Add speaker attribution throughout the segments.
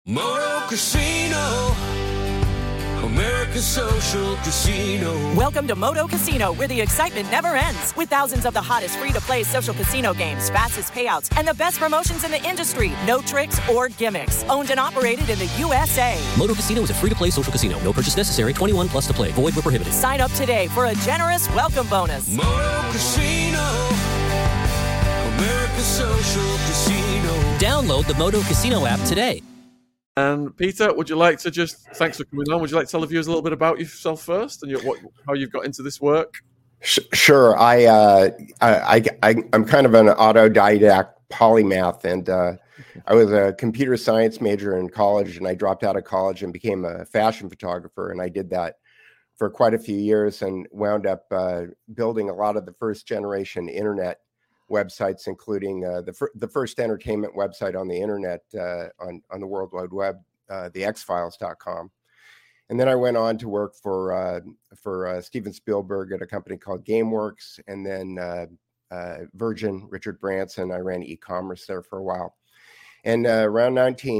Speaker 1: Moto Casino, America's social casino.
Speaker 2: Welcome to Moto Casino, where the excitement never ends. With thousands of the hottest free-to-play social casino games, fastest payouts, and the best promotions in the industry. No tricks or gimmicks. Owned and operated in the USA.
Speaker 3: Moto Casino is a free-to-play social casino. No purchase necessary. 21 plus to play. Void where prohibited.
Speaker 2: Sign up today for a generous welcome bonus.
Speaker 1: Moto Casino, America's social casino.
Speaker 3: Download the Moto Casino app today.
Speaker 4: And Peter, would you like to thanks for coming on, would you like to tell the viewers a little bit about yourself first and how you've got into this work?
Speaker 5: Sure. I'm kind of an autodidact polymath, and I was a computer science major in college, and I dropped out of college and became a fashion photographer. And I did that for quite a few years and wound up building a lot of the first generation internet websites, including the first entertainment website on the internet on the World Wide Web, the xfiles.com. And then I went on to work for Steven Spielberg at a company called GameWorks, and then Virgin, Richard Branson. I ran e-commerce there for a while. And around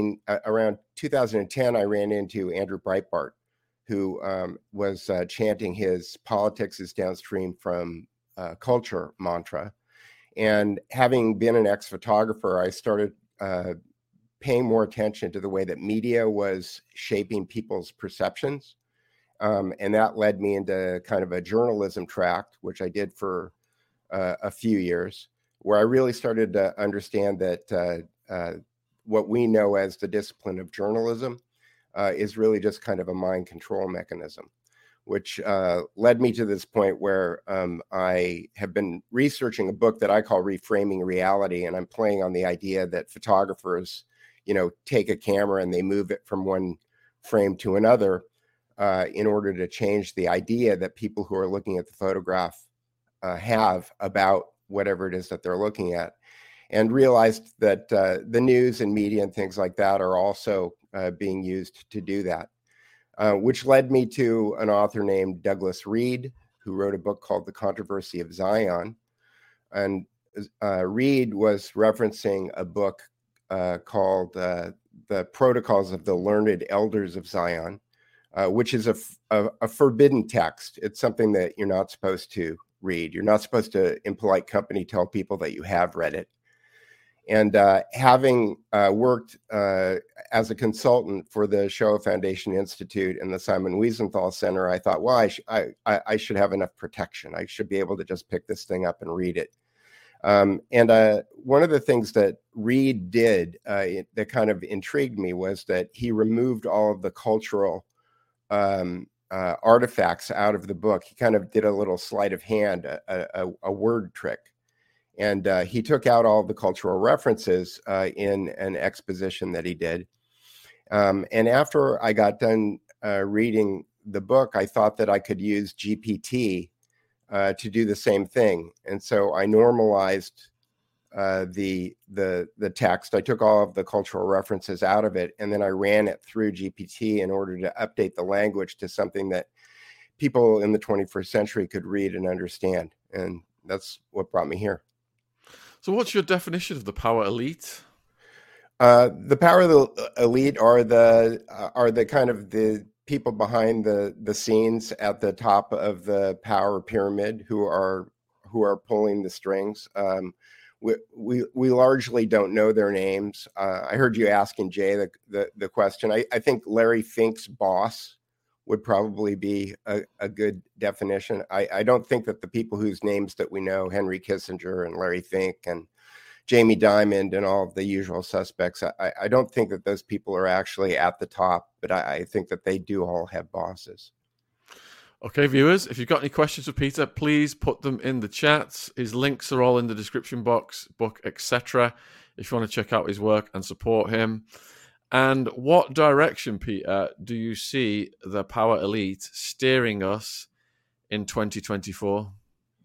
Speaker 5: 2010, I ran into Andrew Breitbart, who was chanting his politics is downstream from culture mantra. And having been an ex-photographer, I started paying more attention to the way that media was shaping people's perceptions. And that led me into kind of a journalism track, which I did for a few years, where I really started to understand that what we know as the discipline of journalism is really just kind of a mind control mechanism, which led me to this point where I have been researching a book that I call Reframing Reality. And I'm playing on the idea that photographers, take a camera and they move it from one frame to another in order to change the idea that people who are looking at the photograph have about whatever it is that they're looking at. And realized that the news and media and things like that are also being used to do that. Which led me to an author named Douglas Reed, who wrote a book called The Controversy of Zion. And Reed was referencing a book called The Protocols of the Learned Elders of Zion, which is a forbidden text. It's something that you're not supposed to read. You're not supposed to, in polite company, tell people that you have read it. And having worked as a consultant for the Shoah Foundation Institute and the Simon Wiesenthal Center, I thought, well, I should have enough protection. I should be able to just pick this thing up and read it. And one of the things that Reed did that kind of intrigued me was that he removed all of the cultural artifacts out of the book. He kind of did a little sleight of hand, a word trick. And he took out all the cultural references in an exposition that he did. And after I got done reading the book, I thought that I could use GPT to do the same thing. And so I normalized the text. I took all of the cultural references out of it, and then I ran it through GPT in order to update the language to something that people in the 21st century could read and understand. And that's what brought me here.
Speaker 4: So what's your definition of the power elite?
Speaker 5: The power of the elite are the kind of the people behind the scenes at the top of the power pyramid who are pulling the strings. We largely don't know their names. I heard you asking Jay the question. I think Larry Fink's boss would probably be a good definition. I don't think that the people whose names that we know, Henry Kissinger and Larry Fink and Jamie Dimon and all of the usual suspects, I don't think that those people are actually at the top, but I think that they do all have bosses.
Speaker 4: Okay, viewers, if you've got any questions for Peter, please put them in the chat. His links are all in the description box, book, etc. if you want to check out his work and support him. And what direction, Peter, do you see the power elite steering us in 2024?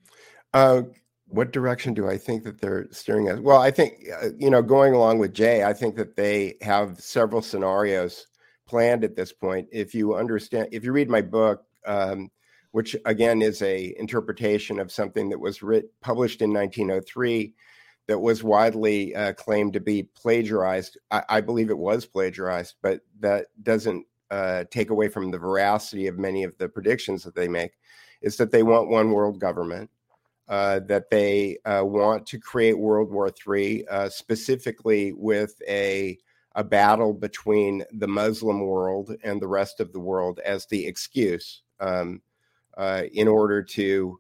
Speaker 5: What direction do I think that they're steering us? Well, I think, going along with Jay, I think that they have several scenarios planned at this point. If you read my book, which again is a interpretation of something that was published in 1903, that was widely claimed to be plagiarized. I believe it was plagiarized, but that doesn't take away from the veracity of many of the predictions that they make, is that they want one world government, that they want to create World War III, specifically with a battle between the Muslim world and the rest of the world as the excuse in order to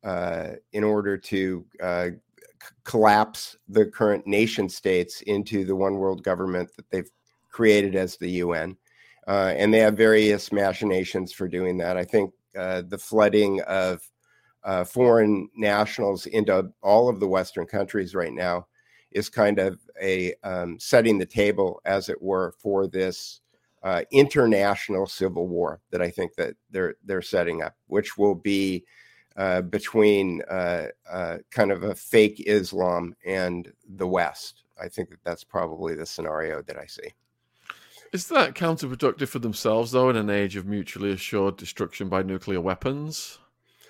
Speaker 5: collapse the current nation states into the one world government that they've created as the UN. And they have various machinations for doing that. I think the flooding of foreign nationals into all of the Western countries right now is kind of a setting the table, as it were, for this international civil war that I think that they're setting up, which will be between kind of a fake Islam and the West. I think that that's probably the scenario that I see.
Speaker 4: Is that counterproductive for themselves, though, in an age of mutually assured destruction by nuclear weapons?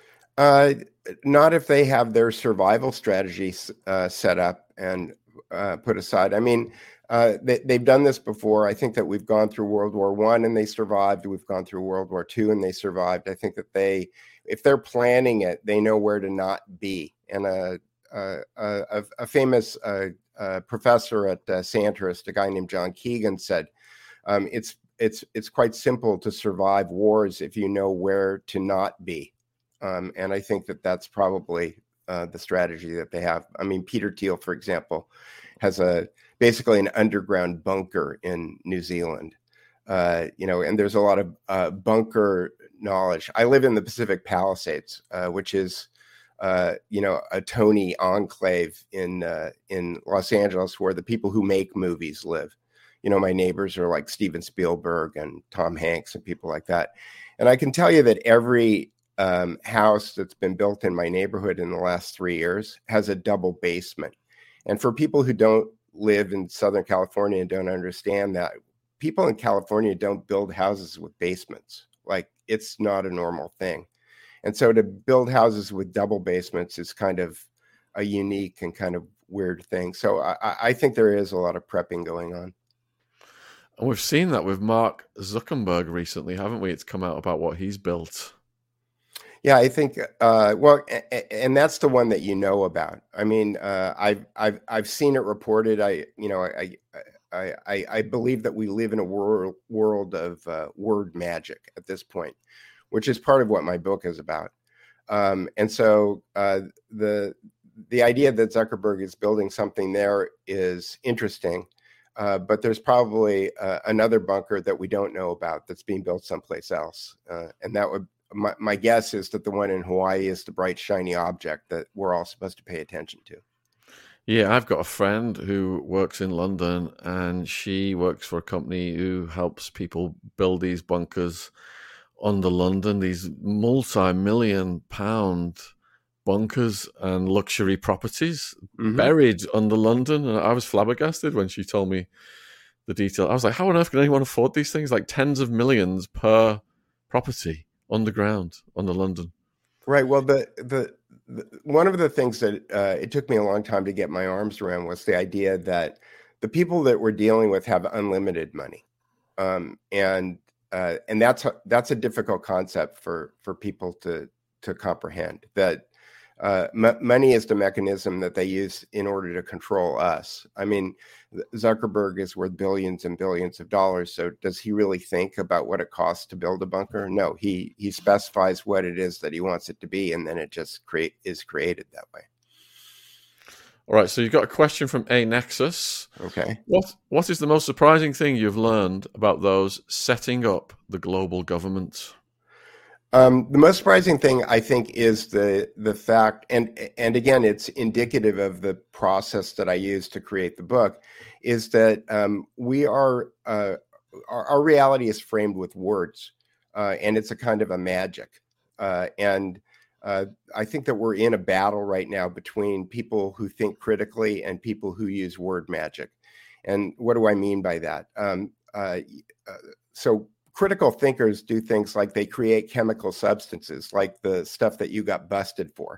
Speaker 5: Not if they have their survival strategies set up and put aside. I mean, they've done this before. I think that we've gone through World War I and they survived. We've gone through World War II and they survived. I think that if they're planning it, they know where to not be. And a famous professor at Sandhurst, a guy named John Keegan, said, it's quite simple to survive wars if you know where to not be. And I think that that's probably the strategy that they have. I mean, Peter Thiel, for example, has basically an underground bunker in New Zealand, and there's a lot of bunker knowledge. I live in the Pacific Palisades, which is, a Tony enclave in Los Angeles, where the people who make movies live. My neighbors are like Steven Spielberg and Tom Hanks and people like that. And I can tell you that every house that's been built in my neighborhood in the last 3 years has a double basement. And for people who don't live in Southern California and don't understand that, people in California don't build houses with basements. Like, it's not a normal thing. And so to build houses with double basements is kind of a unique and kind of weird thing. So I think there is a lot of prepping going on.
Speaker 4: And we've seen that with Mark Zuckerberg recently, haven't we? It's come out about what he's built.
Speaker 5: Yeah, I think. And that's the one that you know about. I mean, I've seen it reported. I believe that we live in a world of word magic at this point, which is part of what my book is about. And so the idea that Zuckerberg is building something there is interesting. But there's probably another bunker that we don't know about that's being built someplace else. And that would, my guess is that the one in Hawaii is the bright, shiny object that we're all supposed to pay attention to.
Speaker 4: Yeah, I've got a friend who works in London, and she works for a company who helps people build these bunkers under London, these multi-million pound bunkers and luxury properties buried under London. And I was flabbergasted when she told me the detail. I was like, how on earth can anyone afford these things? Like tens of millions per property underground under London.
Speaker 5: Right. Well, the one of the things that it took me a long time to get my arms around was the idea that the people that we're dealing with have unlimited money. And that's a difficult concept for people to comprehend, that money is the mechanism that they use in order to control us. I mean, Zuckerberg is worth billions and billions of dollars. So does he really think about what it costs to build a bunker? No, he specifies what it is that he wants it to be, and then it just is created that way.
Speaker 4: All right, so you've got a question from A Nexus.
Speaker 5: Okay.
Speaker 4: What is the most surprising thing you've learned about those setting up the global government?
Speaker 5: The most surprising thing, I think, is the fact, and again, it's indicative of the process that I used to create the book, is that we are our reality is framed with words, and it's a kind of a magic, and I think that we're in a battle right now between people who think critically and people who use word magic. And what do I mean by that? So critical thinkers do things like they create chemical substances, like the stuff that you got busted for.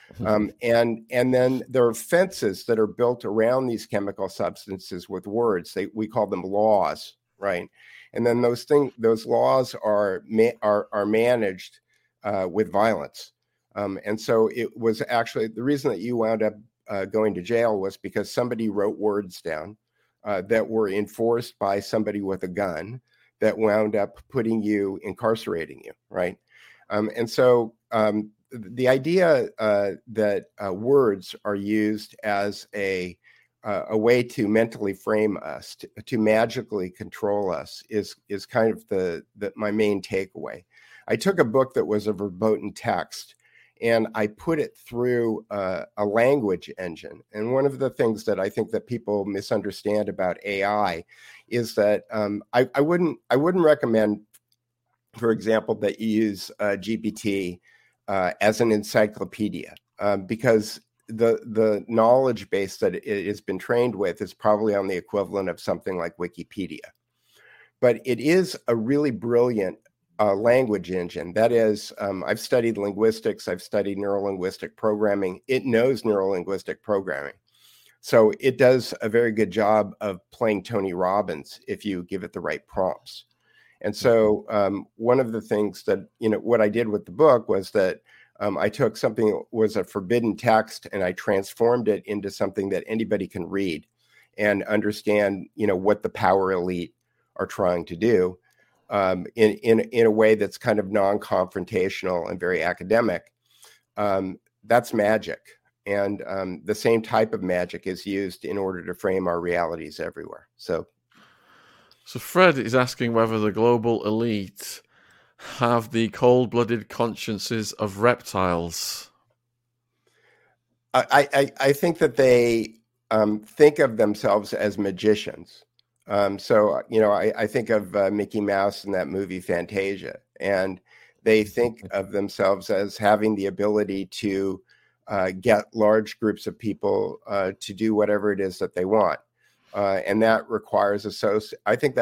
Speaker 5: And then there are fences that are built around these chemical substances with words. We call them laws, right? And then those laws are managed with violence. And so it was actually the reason that you wound up going to jail was because somebody wrote words down that were enforced by somebody with a gun that wound up incarcerating you, right? And so the idea that words are used as a way to mentally frame us, to magically control us, is kind of my main takeaway. I took a book that was a verboten text, and I put it through a language engine. And one of the things that I think that people misunderstand about AI is that I wouldn't recommend, for example, that you use GPT as an encyclopedia because the knowledge base that it has been trained with is probably on the equivalent of something like Wikipedia. But it is a really brilliant language engine. That is, I've studied linguistics, I've studied neurolinguistic programming. It knows neurolinguistic programming. So it does a very good job of playing Tony Robbins if you give it the right prompts. And so one of the things that, what I did with the book was that I took something that was a forbidden text and I transformed it into something that anybody can read and understand, what the power elite are trying to do. In a way that's kind of non-confrontational and very academic. That's magic. And the same type of magic is used in order to frame our realities everywhere. So
Speaker 4: Fred is asking whether the global elite have the cold-blooded consciences of reptiles.
Speaker 5: I think that they think of themselves as magicians. I think of Mickey Mouse in that movie Fantasia, and they think of themselves as having the ability to get large groups of people to do whatever it is that they want. And that requires a certain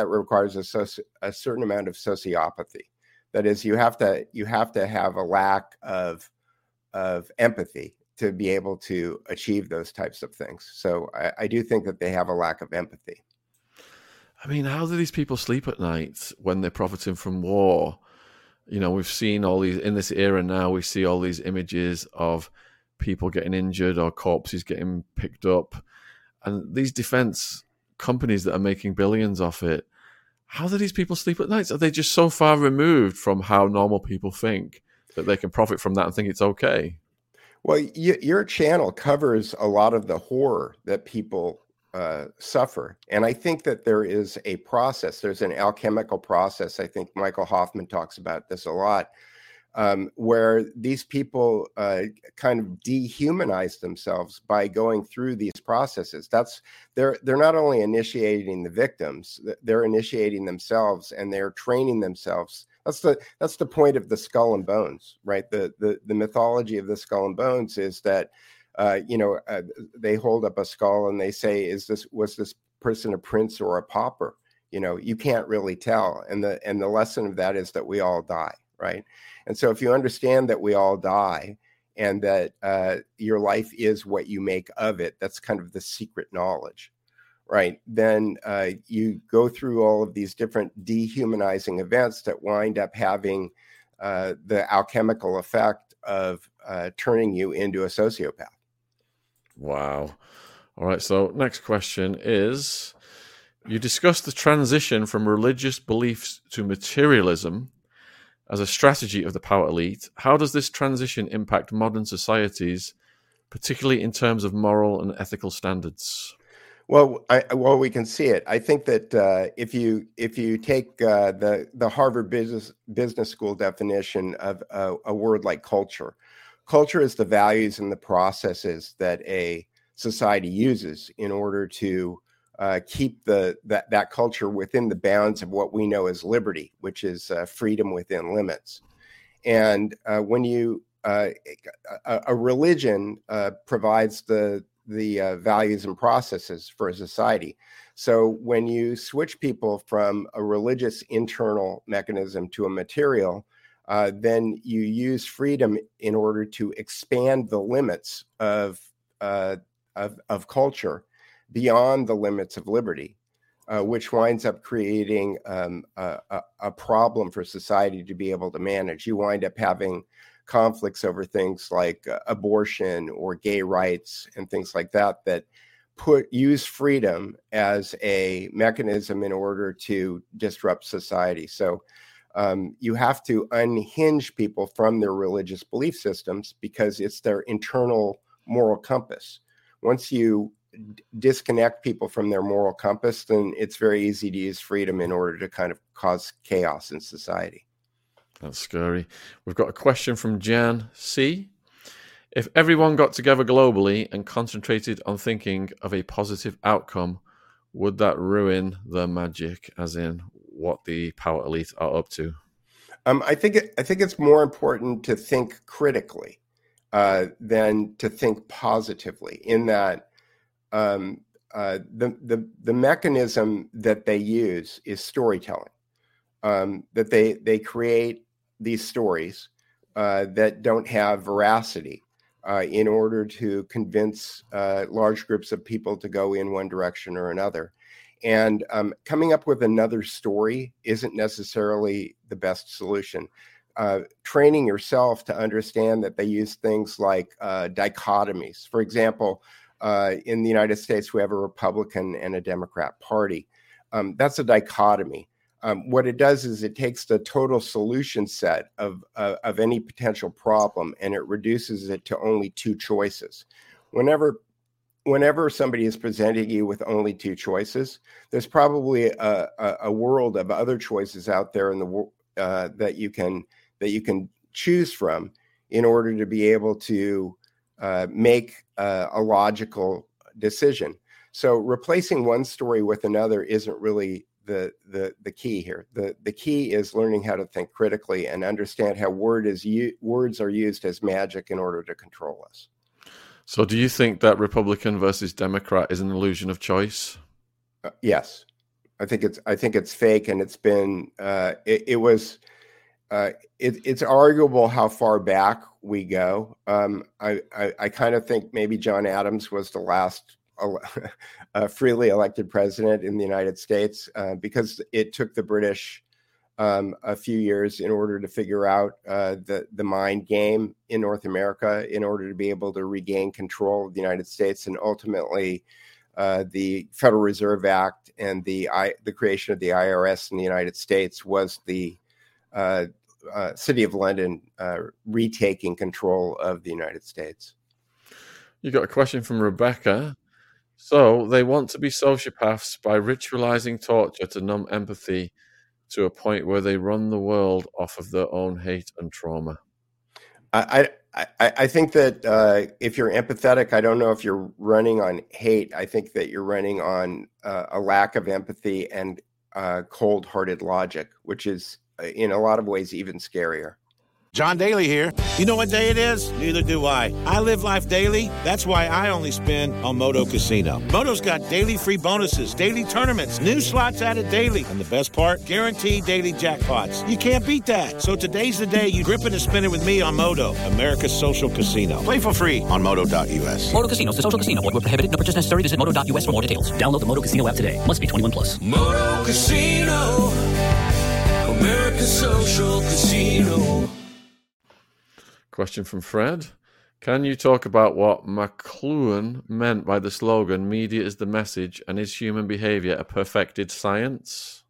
Speaker 5: amount of sociopathy. That is, you have to have a lack of empathy to be able to achieve those types of things. So I do think that they have a lack of empathy.
Speaker 4: I mean, how do these people sleep at night when they're profiting from war? We've seen all these, in this era now, we see all these images of people getting injured or corpses getting picked up. And these defense companies that are making billions off it, how do these people sleep at night? Are they just so far removed from how normal people think that they can profit from that and think it's okay?
Speaker 5: Well, your channel covers a lot of the horror that people suffer. And I think that there is a process. There's an alchemical process. I think Michael Hoffman talks about this a lot, where these people kind of dehumanize themselves by going through these processes. They're not only initiating the victims, they're initiating themselves, and they're training themselves. That's the point of the Skull and Bones, right? The mythology of the Skull and Bones is that they hold up a skull and they say, was this person a prince or a pauper? You can't really tell. And the lesson of that is that we all die, right? And so if you understand that we all die and that your life is what you make of it, that's kind of the secret knowledge, right? Then you go through all of these different dehumanizing events that wind up having the alchemical effect of turning you into a sociopath.
Speaker 4: Wow. All right. So next question is, you discussed the transition from religious beliefs to materialism as a strategy of the power elite. How does this transition impact modern societies, particularly in terms of moral and ethical standards?
Speaker 5: Well, we can see it. I think that if you take the Harvard Business School definition of a word like culture is the values and the processes that a society uses in order to keep that culture within the bounds of what we know as liberty, which is freedom within limits. And when a religion provides the values and processes for a society. So when you switch people from a religious internal mechanism to a material, then you use freedom in order to expand the limits of culture beyond the limits of liberty, which winds up creating a problem for society to be able to manage. You wind up having conflicts over things like abortion or gay rights and things like that use freedom as a mechanism in order to disrupt society. So you have to unhinge people from their religious belief systems because it's their internal moral compass. Once you disconnect people from their moral compass, then it's very easy to use freedom in order to kind of cause chaos in society.
Speaker 4: That's scary. We've got a question from Jan C. If everyone got together globally and concentrated on thinking of a positive outcome, would that ruin the magic, as in what the power elite are up to?
Speaker 5: I think it's more important to think critically than to think positively, in that the mechanism that they use is storytelling. That they create these stories that don't have veracity in order to convince large groups of people to go in one direction or another. And coming up with another story isn't necessarily the best solution. Training yourself to understand that they use things like dichotomies. For example, in the United States, we have a Republican and a Democrat party. That's a dichotomy. What it does is it takes the total solution set of any potential problem and it reduces it to only two choices. Whenever somebody is presenting you with only two choices, there's probably a world of other choices out there in the world that you can choose from in order to be able to make a logical decision. So replacing one story with another isn't really the key here. The key is learning how to think critically and understand how words are used as magic in order to control us.
Speaker 4: So do you think that Republican versus Democrat is an illusion of choice?
Speaker 5: Yes. I think it's fake, and it's been it's arguable how far back we go. I kind of think maybe John Adams was the last freely elected president in the United States because it took the British a few years in order to figure out the mind game in North America in order to be able to regain control of the United States. And ultimately, the Federal Reserve Act and the creation of the IRS in the United States was the City of London retaking control of the United States.
Speaker 4: You got a question from Rebecca. So they want to be sociopaths by ritualizing torture to numb empathy to a point where they run the world off of their own hate and trauma.
Speaker 5: I think that if you're empathetic, I don't know if you're running on hate. I think that you're running on a lack of empathy and cold-hearted logic, which is in a lot of ways even scarier.
Speaker 6: John Daly here. You know what day it is? Neither do I. I live life daily. That's why I only spin on Moto Casino. Moto's got daily free bonuses, daily tournaments, new slots added daily. And the best part? Guaranteed daily jackpots. You can't beat that. So today's the day you grip it and spin it with me on Moto, America's social casino. Play for free on Moto.us.
Speaker 3: Moto Casino, the social casino. Void where prohibited. No purchase necessary. Visit Moto.us for more details. Download the Moto Casino app today. Must be 21 plus.
Speaker 1: Moto Casino, America's social casino.
Speaker 4: Question from Fred. Can you talk about what McLuhan meant by the slogan, media is the message and is human behavior a perfected science?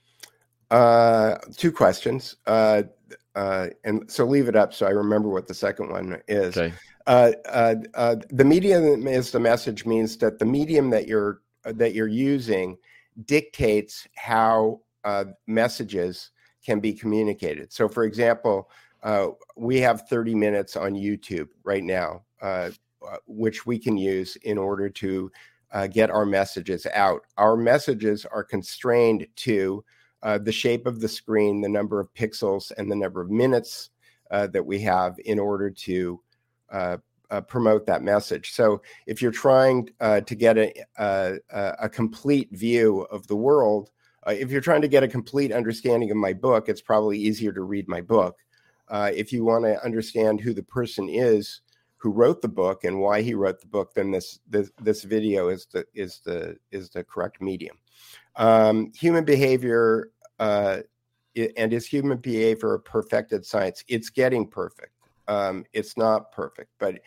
Speaker 5: Two questions. And so leave it up so I remember what the second one is.
Speaker 4: Okay.
Speaker 5: The medium is the message means that the medium that you're using dictates how messages can be communicated. So for example, we have 30 minutes on YouTube right now, which we can use in order to get our messages out. Our messages are constrained to the shape of the screen, the number of pixels, and the number of minutes that we have in order to promote that message. So if you're trying to get a complete view of the world, if you're trying to get a complete understanding of my book, it's probably easier to read my book. If you want to understand who the person is who wrote the book and why he wrote the book, then this video is the correct medium. Human behavior and is human behavior a perfected science? It's getting perfect. It's not perfect, but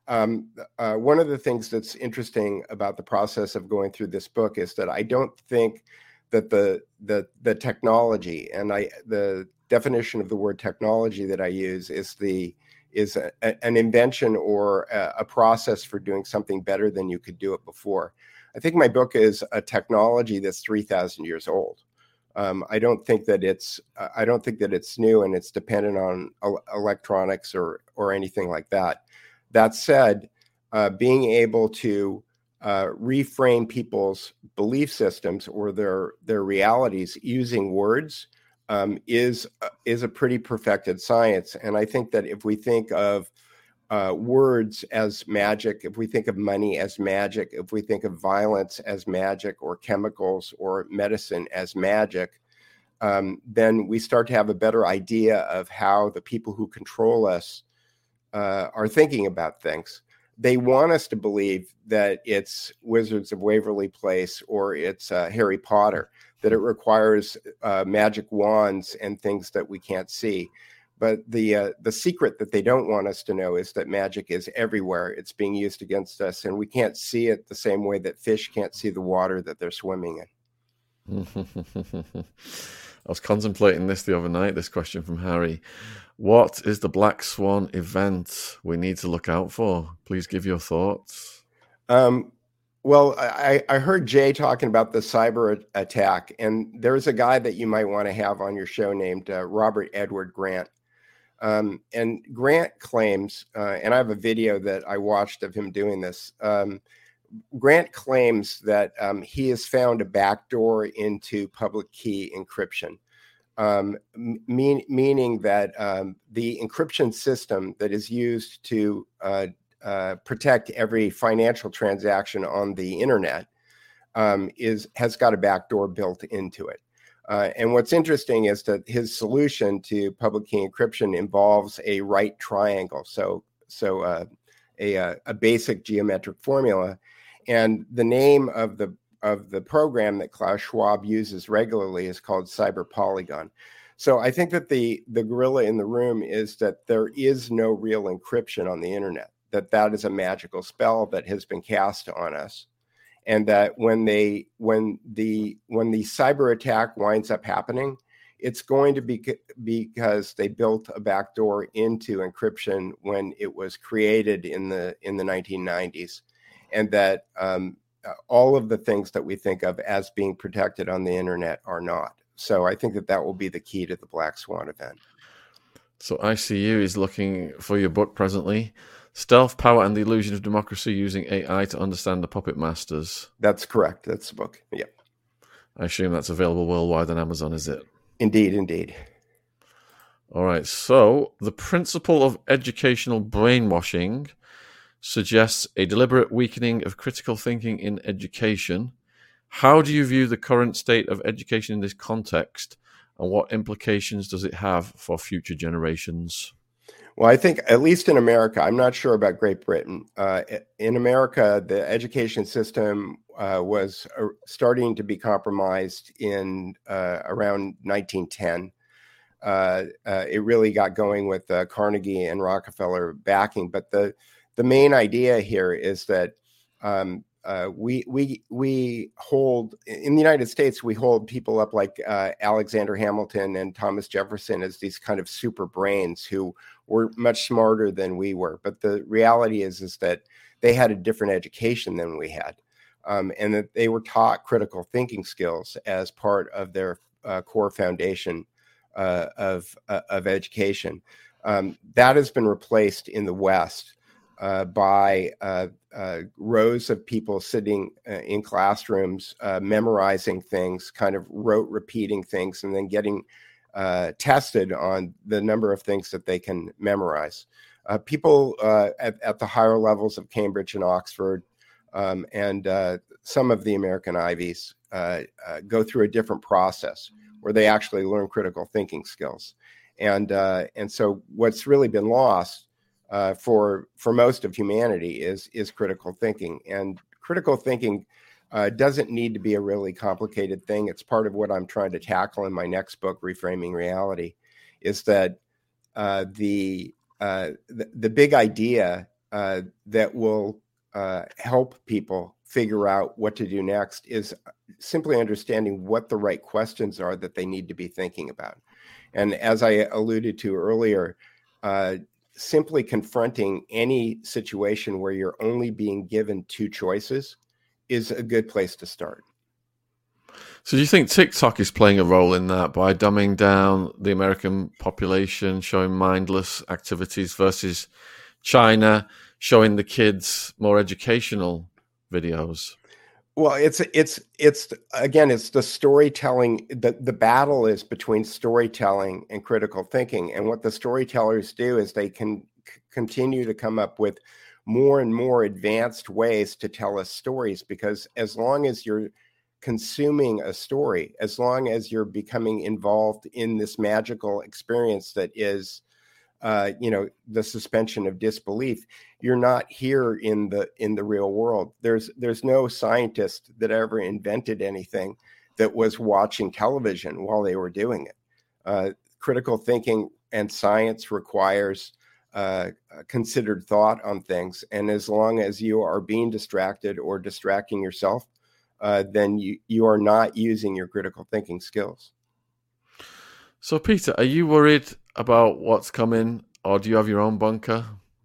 Speaker 5: one of the things that's interesting about the process of going through this book is that I don't think that the technology, and the definition of the word technology that I use is an invention or a process for doing something better than you could do it before. I think my book is a technology that's 3,000 years old. I don't think that it's new and it's dependent on electronics or anything like that. That said, being able to reframe people's belief systems or their realities using words is a pretty perfected science. And I think that if we think of words as magic, if we think of money as magic, if we think of violence as magic, or chemicals or medicine as magic, then we start to have a better idea of how the people who control us are thinking about things. They want us to believe that it's Wizards of Waverly Place or it's Harry Potter, that it requires magic wands and things that we can't see. But the secret that they don't want us to know is that magic is everywhere. It's being used against us, and we can't see it the same way that fish can't see the water that they're swimming in.
Speaker 4: I was contemplating this the other night, this question from Harry. What is the Black Swan event we need to look out for? Please give your thoughts.
Speaker 5: Well, I heard Jay talking about the cyber attack, and there's a guy that you might want to have on your show named Robert Edward Grant. And Grant claims, and I have a video that I watched of him doing this. Grant claims that he has found a backdoor into public key encryption, meaning that the encryption system that is used to protect every financial transaction on the internet has got a backdoor built into it. And what's interesting is that his solution to public key encryption involves a right triangle, so a basic geometric formula. And the name of the program that Klaus Schwab uses regularly is called Cyber Polygon. So I think that the gorilla in the room is that there is no real encryption on the internet, that is a magical spell that has been cast on us. And that when the cyber attack winds up happening, it's going to be because they built a backdoor into encryption when it was created in the 1990s, and that all of the things that we think of as being protected on the internet are not. So I think that will be the key to the Black Swan event.
Speaker 4: So ICU is looking for your book presently. Stealth, Power, and the Illusion of Democracy Using AI to Understand the Puppet Masters.
Speaker 5: That's correct. That's the book. Yeah.
Speaker 4: I assume that's available worldwide on Amazon, is it?
Speaker 5: Indeed.
Speaker 4: All right. So the principle of educational brainwashing suggests a deliberate weakening of critical thinking in education. How do you view the current state of education in this context, and what implications does it have for future generations?
Speaker 5: Well, I think at least in America, I'm not sure about Great Britain. In America, the education system was starting to be compromised in around 1910. It really got going with Carnegie and Rockefeller backing. But the main idea here is that we hold, in the United States, we hold people up like Alexander Hamilton and Thomas Jefferson as these kind of super brains who were much smarter than we were. But the reality is that they had a different education than we had, and that they were taught critical thinking skills as part of their core foundation of education. That has been replaced in the West by rows of people sitting in classrooms, memorizing things, kind of rote repeating things, and then getting tested on the number of things that they can memorize. People at the higher levels of Cambridge and Oxford and some of the American Ivies go through a different process where they actually learn critical thinking skills. And so what's really been lost for most of humanity is critical thinking. And critical thinking doesn't need to be a really complicated thing. It's part of what I'm trying to tackle in my next book, Reframing Reality, is that the big idea that will help people figure out what to do next is simply understanding what the right questions are that they need to be thinking about. And as I alluded to earlier, simply confronting any situation where you're only being given two choices is a good place to start.
Speaker 4: So do you think TikTok is playing a role in that by dumbing down the American population, showing mindless activities, versus China showing the kids more educational videos?
Speaker 5: Well, it's again, it's the storytelling. The battle is between storytelling and critical thinking. And what the storytellers do is they can continue to come up with more and more advanced ways to tell us stories, because as long as you're consuming a story, as long as you're becoming involved in this magical experience that is the suspension of disbelief, you're not here in the real world. There's no scientist that ever invented anything that was watching television while they were doing it. Critical thinking and science requires considered thought on things, and as long as you are being distracted or distracting yourself, then you are not using your critical thinking skills.
Speaker 4: So, Peter, are you worried about what's coming, or do you have your own bunker?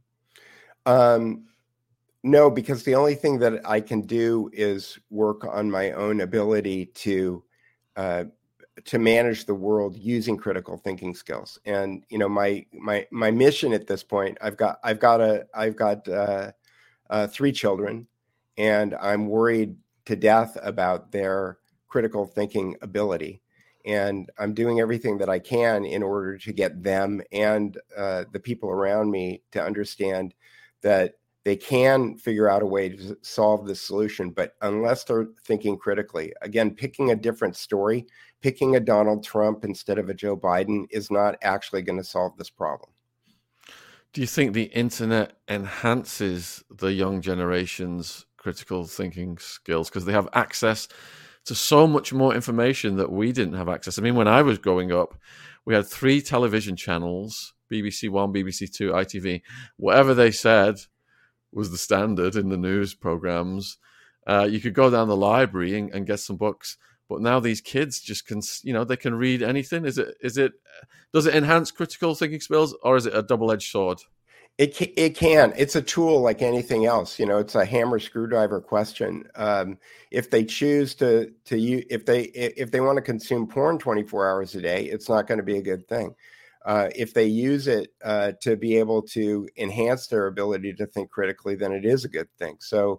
Speaker 5: No, because the only thing that I can do is work on my own ability to manage the world using critical thinking skills. And my mission at this point, I've got 3 children, and I'm worried to death about their critical thinking ability. And I'm doing everything that I can in order to get them and the people around me to understand that they can figure out a way to solve the solution. But unless they're thinking critically, again, picking a different story, picking a Donald Trump instead of a Joe Biden is not actually going to solve this problem.
Speaker 4: Do you think the internet enhances the young generation's critical thinking skills because they have access to so much more information that we didn't have access? I mean, when I was growing up, we had 3 television channels, BBC One, BBC Two, ITV. Whatever they said was the standard in the news programs. You could go down the library and get some books. But now these kids just can, they can read anything. Does it enhance critical thinking skills, or is it a double-edged sword?
Speaker 5: It can. It's a tool like anything else. It's a hammer screwdriver question. If they choose if they want to consume porn 24 hours a day, it's not going to be a good thing. If they use it to be able to enhance their ability to think critically, then it is a good thing. So,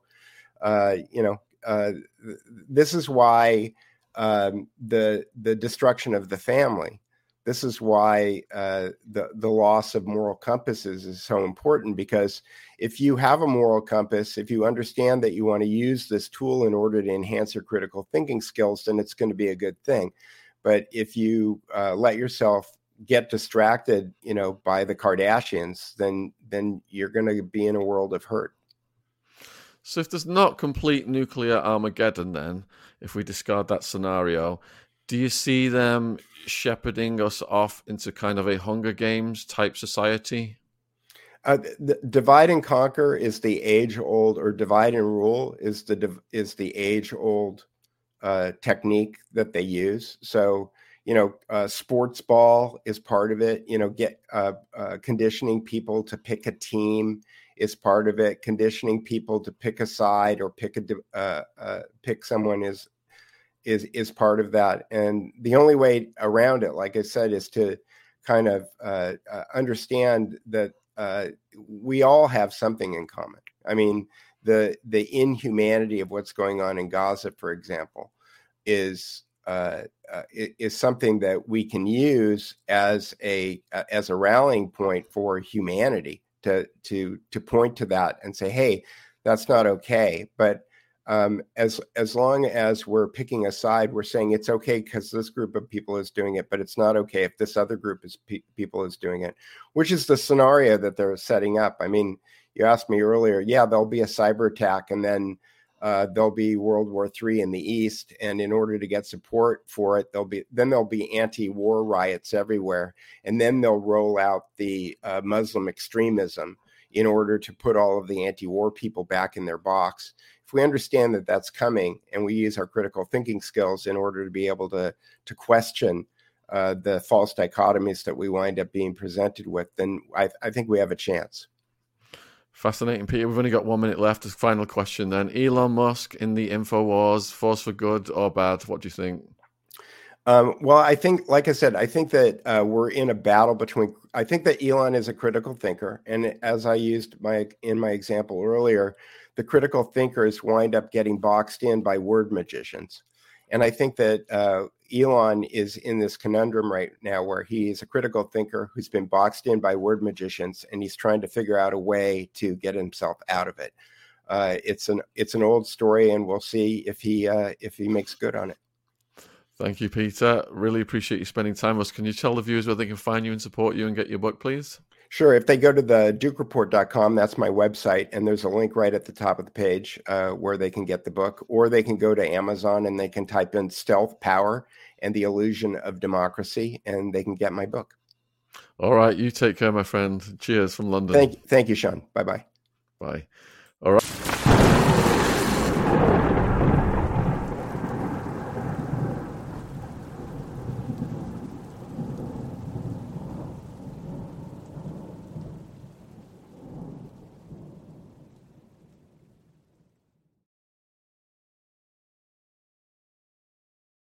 Speaker 5: this is why the destruction of the family. This is why the loss of moral compasses is so important, because if you have a moral compass, if you understand that you want to use this tool in order to enhance your critical thinking skills, then it's going to be a good thing. But if you let yourself get distracted, by the Kardashians, then you're going to be in a world of hurt.
Speaker 4: So if there's not complete nuclear Armageddon, then if we discard that scenario, do you see them shepherding us off into kind of a Hunger Games type society?
Speaker 5: The divide and conquer is the age-old, or divide and rule is the age-old technique that they use. So, sports ball is part of it. Conditioning people to pick a team is part of it. Conditioning people to pick a side or pick someone is part of that. And the only way around it, like I said, is to kind of understand that we all have something in common. I mean, the inhumanity of what's going on in Gaza, for example, is something that we can use as a rallying point for humanity to point to that and say, hey, that's not okay. But As long as we're picking a side, we're saying it's okay because this group of people is doing it, but it's not okay if this other group of people is doing it, which is the scenario that they're setting up. I mean, you asked me earlier, yeah, there'll be a cyber attack, and then there'll be World War III in the East, and in order to get support for it, there'll be anti-war riots everywhere, and then they'll roll out the Muslim extremism in order to put all of the anti-war people back in their box. If we understand that that's coming, and we use our critical thinking skills in order to be able to question the false dichotomies that we wind up being presented with, then I think we have a chance.
Speaker 4: Fascinating, Peter. We've only got 1 minute left. Final question then. Elon Musk in the InfoWars, force for good or bad? What do you think?
Speaker 5: Well, I think, like I said, I think that we're in a battle between, I think that Elon is a critical thinker. And as I used in my example earlier, the critical thinkers wind up getting boxed in by word magicians. And I think that Elon is in this conundrum right now where he is a critical thinker who's been boxed in by word magicians, and he's trying to figure out a way to get himself out of it. It's an old story, and we'll see if he makes good on it.
Speaker 4: Thank you, Peter. Really appreciate you spending time with us. Can you tell the viewers where they can find you and support you and get your book, please?
Speaker 5: Sure. If they go to the DukeReport.com, that's my website, and there's a link right at the top of the page where they can get the book, or they can go to Amazon and they can type in Stealth Power and the Illusion of Democracy, and they can get my book.
Speaker 4: All right. You take care, my friend. Cheers from London.
Speaker 5: Thank you, Sean. Bye-bye.
Speaker 4: Bye. All right.